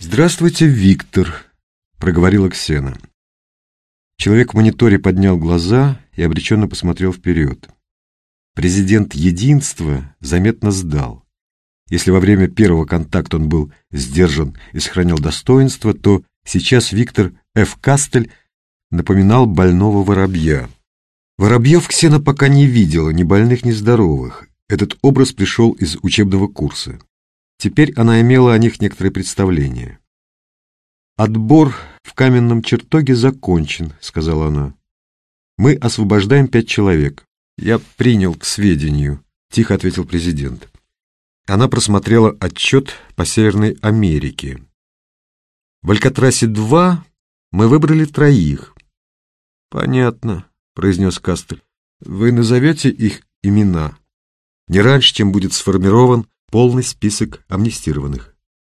«Здравствуйте, Виктор», — проговорила Ксена. Человек в мониторе поднял глаза и обреченно посмотрел вперед. Президент Единства заметно сдал. Если во время первого контакта он был сдержан и сохранял достоинство, то сейчас Виктор Ф. Кастель напоминал больного воробья. Воробьев Ксена пока не видела, ни больных, ни здоровых. Этот образ пришел из учебного курса. Теперь она имела о них некоторое представление. «Отбор в каменном чертоге закончен», — сказала она. «Мы освобождаем 5 человек». «Я принял к сведению», — тихо ответил президент. Она просмотрела отчет по Северной Америке. «В Алькатрасе-2 мы выбрали 3. «Понятно», — произнес Кастель. «Вы назовете их имена не раньше, чем будет сформирован полный список амнистированных».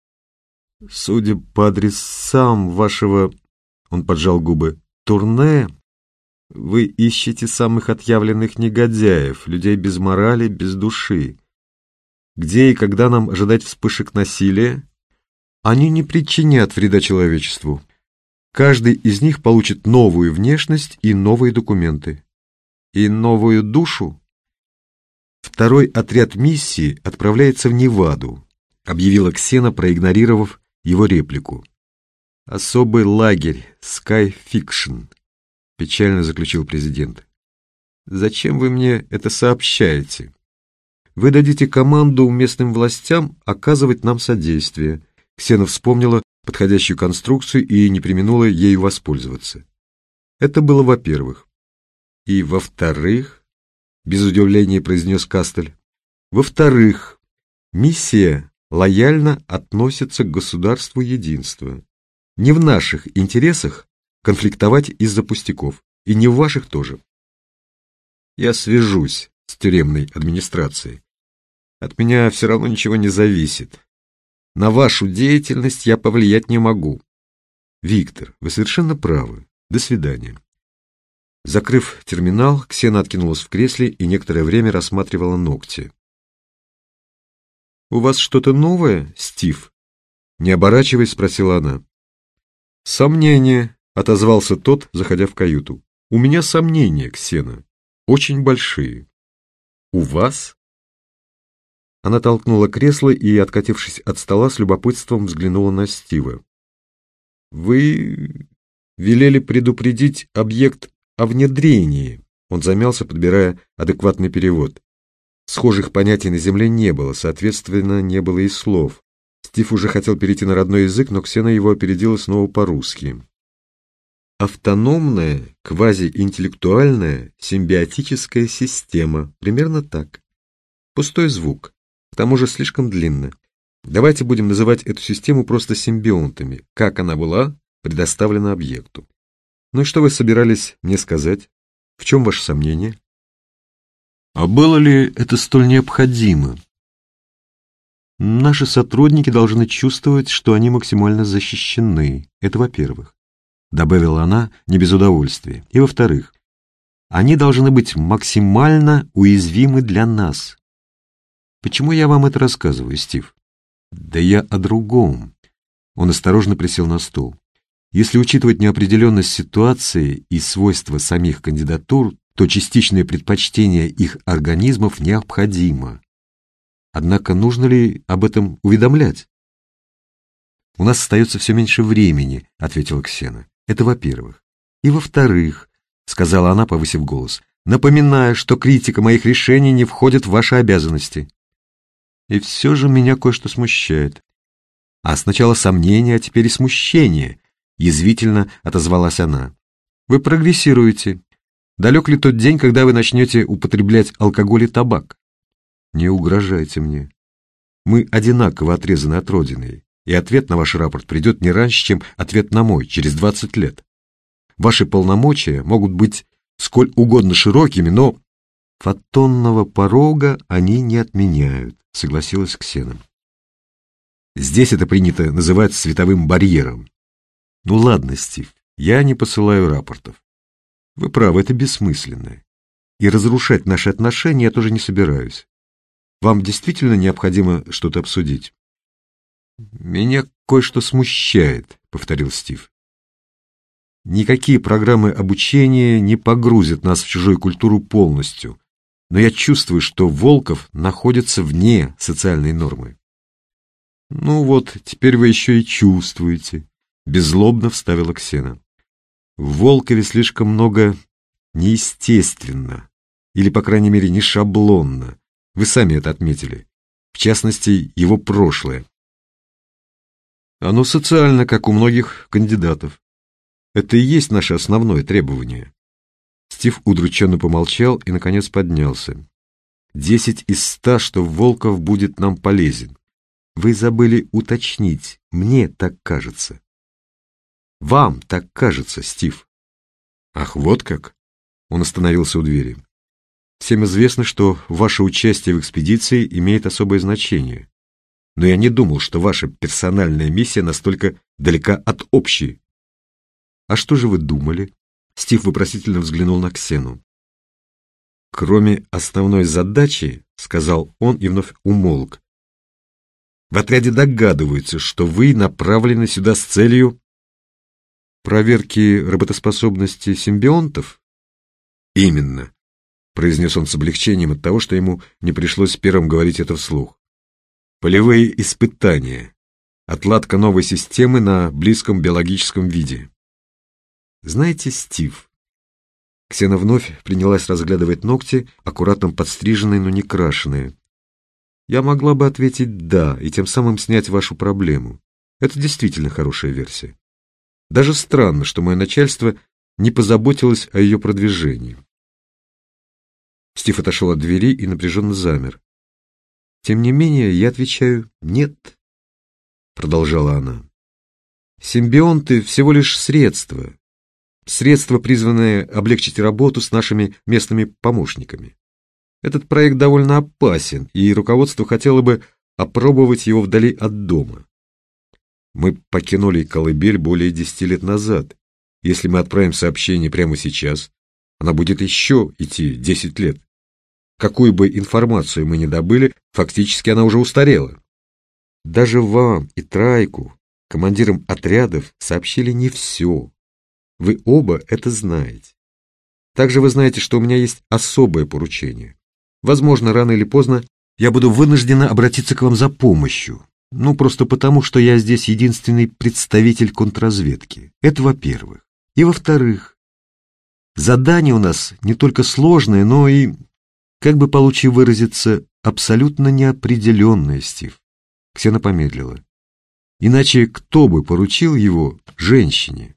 «Судя по адресам вашего...» — он поджал губы. «Турне, вы ищете самых отъявленных негодяев, людей без морали, без души. Где и когда нам ожидать вспышек насилия? Они не причинят вреда человечеству. Каждый из них получит новую внешность и новые документы. И новую душу. 2-й отряд миссии отправляется в Неваду», — объявила Ксена, проигнорировав его реплику. «Особый лагерь, Sky Fiction», — печально заключил президент. «Зачем вы мне это сообщаете? Вы дадите команду местным властям оказывать нам содействие». Ксена вспомнила подходящую конструкцию и не преминула ею воспользоваться. Это было во-первых. И во-вторых, без удивления произнес Кастель, во-вторых, миссия лояльно относится к государству единства. Не в наших интересах конфликтовать из-за пустяков, и не в ваших тоже. Я свяжусь с тюремной администрацией. От меня все равно ничего не зависит. На вашу деятельность я повлиять не могу. Виктор, вы совершенно правы. До свидания. Закрыв терминал, Ксена откинулась в кресле и некоторое время рассматривала ногти. «У вас что-то новое, Стив?» Не оборачиваясь, спросила она. «Сомнения», — отозвался тот, заходя в каюту. «У меня сомнения, Ксена. Очень большие». «У вас?» Она толкнула кресло и, откатившись от стола, с любопытством взглянула на Стива. «Вы велели предупредить объект о внедрении». Он замялся, подбирая адекватный перевод. Схожих понятий на Земле не было, соответственно, не было и слов. Стив уже хотел перейти на родной язык, но Ксена его опередила снова по-русски. «Автономная, квазиинтеллектуальная, симбиотическая система. Примерно так. Пустой звук. К тому же слишком длинно. Давайте будем называть эту систему просто симбионтами, как она была предоставлена объекту. Ну и что вы собирались мне сказать? В чем ваше сомнение?» «А было ли это столь необходимо?» «Наши сотрудники должны чувствовать, что они максимально защищены. Это во-первых», — добавила она не без удовольствия. «И во-вторых, они должны быть максимально уязвимы для нас». «Почему я вам это рассказываю, Стив?» «Да я о другом». Он осторожно присел на стул. «Если учитывать неопределенность ситуации и свойства самих кандидатур, то частичное предпочтение их организмов необходимо. Однако нужно ли об этом уведомлять?» «У нас остается все меньше времени», — ответила Ксена. «Это во-первых. И во-вторых», — сказала она, повысив голос, «напоминаю, что критика моих решений не входит в ваши обязанности. И все же меня кое-что смущает». «А сначала сомнение, а теперь и смущение», — язвительно отозвалась она. «Вы прогрессируете. Далек ли тот день, когда вы начнете употреблять алкоголь и табак? Не угрожайте мне. Мы одинаково отрезаны от Родины, и ответ на ваш рапорт придет не раньше, чем ответ на мой, через 20 лет. Ваши полномочия могут быть сколь угодно широкими, но фотонного порога они не отменяют», — согласилась Ксена. «Здесь это принято называть световым барьером». «Ну ладно, Стив, я не посылаю рапортов. Вы правы, это бессмысленно. И разрушать наши отношения я тоже не собираюсь. Вам действительно необходимо что-то обсудить?» «Меня кое-что смущает», — повторил Стив. «Никакие программы обучения не погрузят нас в чужую культуру полностью, но я чувствую, что Волков находится вне социальной нормы». «Ну вот, теперь вы еще и чувствуете», — беззлобно вставила Ксена. «В Волкове слишком много неестественно, или, по крайней мере, не шаблонно. Вы сами это отметили. В частности, его прошлое. Оно социально, как у многих кандидатов. Это и есть наше основное требование». Стив удрученно помолчал и, наконец, поднялся. 10 из 100, что Волков будет нам полезен. Вы забыли уточнить. Мне так кажется. Вам так кажется, Стив. Ах, вот как? Он остановился у двери. Всем известно, что ваше участие в экспедиции имеет особое значение. Но я не думал, что ваша персональная миссия настолько далека от общей. А что же вы думали? Стив вопросительно взглянул на Ксену. Кроме основной задачи, сказал он и вновь умолк. В отряде догадываются, что вы направлены сюда с целью проверки работоспособности симбионтов? Именно, произнес он с облегчением от того, что ему не пришлось первым говорить это вслух. Полевые испытания. Отладка новой системы на близком биологическом виде. Знаете, Стив, Ксена вновь принялась разглядывать ногти, аккуратно подстриженные, но не крашеные. Я могла бы ответить «да» и тем самым снять вашу проблему. Это действительно хорошая версия. Даже странно, что мое начальство не позаботилось о ее продвижении. Стив отошел от двери и напряженно замер. Тем не менее, я отвечаю «нет», продолжала она. Симбионты всего лишь средства, призванное облегчить работу с нашими местными помощниками. Этот проект довольно опасен, и руководство хотело бы опробовать его вдали от дома. Мы покинули колыбель более 10 лет назад. Если мы отправим сообщение прямо сейчас, она будет еще идти 10 лет. Какую бы информацию мы ни добыли, фактически она уже устарела. Даже вам и Трайку, командирам отрядов, сообщили не все. Вы оба это знаете. Также вы знаете, что у меня есть особое поручение. Возможно, рано или поздно я буду вынуждена обратиться к вам за помощью. Ну, просто потому, что я здесь единственный представитель контрразведки. Это во-первых. И во-вторых, задание у нас не только сложное, но и, как бы получше выразиться, абсолютно неопределенное, Стив. Ксена помедлила. Иначе кто бы поручил его женщине?